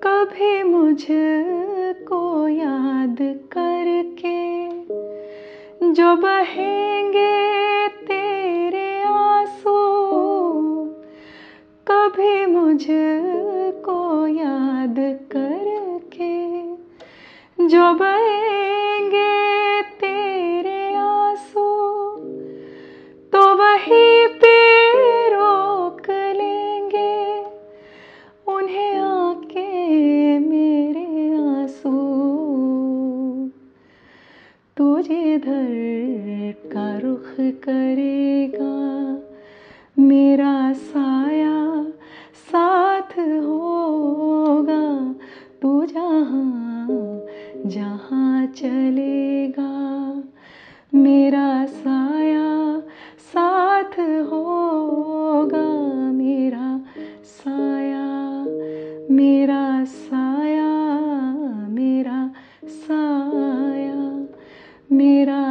कभी मुझको याद करके जो बहेंगे तेरे आंसू, कभी मुझको याद करके जो बहेंगे तेरे आंसू, तो वहीं पे रोक लेंगे उन्हें आके मेरे आंसू। तू जिधर का रुख करेगा मेरा साया साथ होगा, तू जहाँ जहाँ चलेगा मेरा साया साथ होगा, मेरा साया मेरा साया मेरा साया मेरा